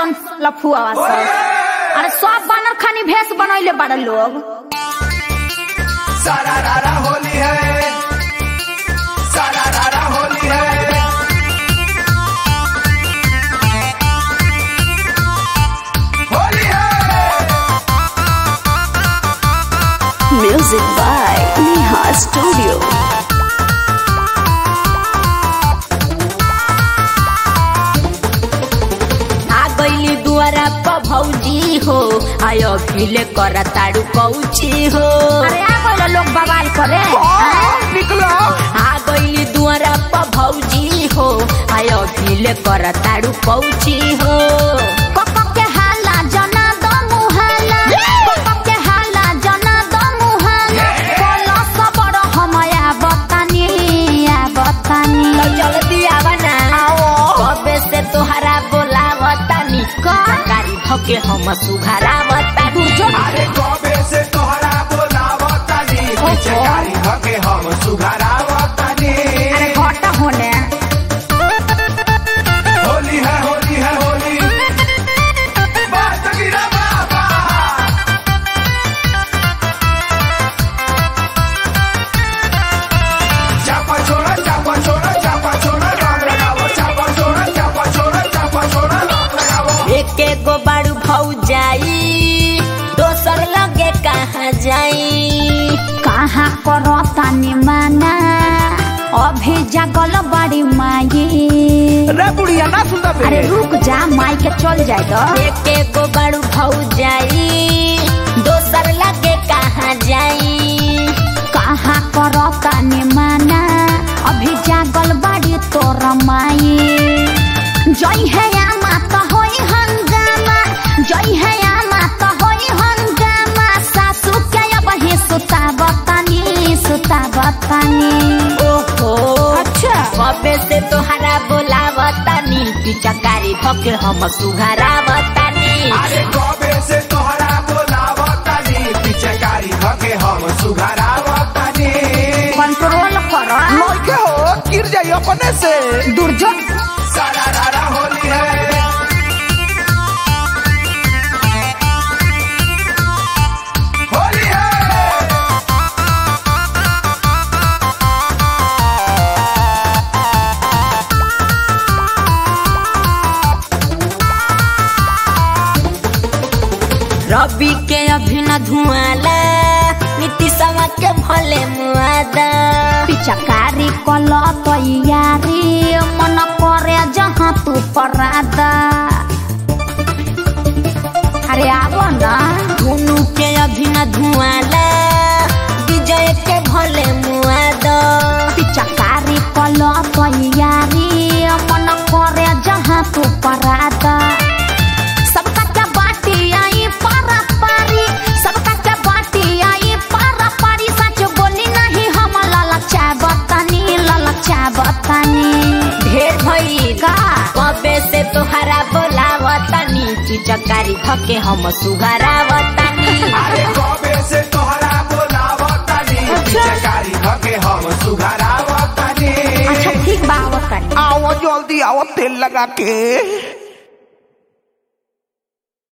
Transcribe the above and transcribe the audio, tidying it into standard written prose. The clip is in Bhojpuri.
सन लफुआ सन। अरे सब बानर खानी भेष बनैले बड़ लोग। सारा रारा होली है, सारा रारा होली है। Music by Neha Studio. आ गईली दुआरा पर भौजी हो, आयो पीले कर ताड़ू कौची हो। अरे आ गईला लोग बवाल करे। निकलो आ गईली दुआरा पर भौजी हो, आयो पीले कर ताड़ू कौची हो। तोहरा बोलावतानी कारी भके हम सुघरावतानी। अरे कबे से तोहरा बोलावतानी कारी भके हम सुघरावतानी। अरे घटा होने होली है, होली है, होली बात गिरा बाबा। चापा छोड़ा, चापा छोड़ा, चापा छोड़ा रंग लगाओ। चापा छोड़ा, चापा छोड़ा, चापा छोड़ा रंग लगाओ। एके गो बारू भौजाई दोसर लगे कहाँ जाई। कहाँ करो तानी माना अभी जागल बड़ी माई। रे बुढ़िया ना सुनता। अरे रुक जा माई के चल जाए तो। एके गो बारू भौजाई दोसर लगे कहाँ जाई। कहाँ करो तानी माना अभी जागल बड़ी तोर माई। जई है आमा तो होई हंगामा, जई है आमा तो होई हंगामा। सासू के अब ही सुता बतानी। ओहो अच्छा कबे से तोहरा बोलावतानी पिचकारी भके हम सुघरावतानी। अरे कबे से तोहरा बोलावतानी पिचकारी भके हम सुघरावतानी। कंट्रोल करो लइके हो गिर जाई अपने से। दुर्जो सारा रारा होली है, होली है। रवि के अभी न धुआला नीतीशवा के भले मुआदा। पिचकारी कल तैयारी मन करे जहाँ तू परादा। अरे आवो ना धुनु के अभी न धुआला विजय के भले मुआदा। पिचकारी कल तैयारी मन करे जहाँ तू परादा। सबका क्या बाटी आई पारा पारी, सबका क्या बाटी आई पारा पारी। सच बोली नहीं हम ललचा बतानी। ढेर भई का कबे से तोहरा बोलावतानी चिचकारी भके हम सुघरावतानी। अरे कबे से तोहरा बोलावतानी पिचकारी भके हम सुघरावतानी। अच्छा ठीक बा आवतानी। आओ जल्दी आओ तेल लगा के।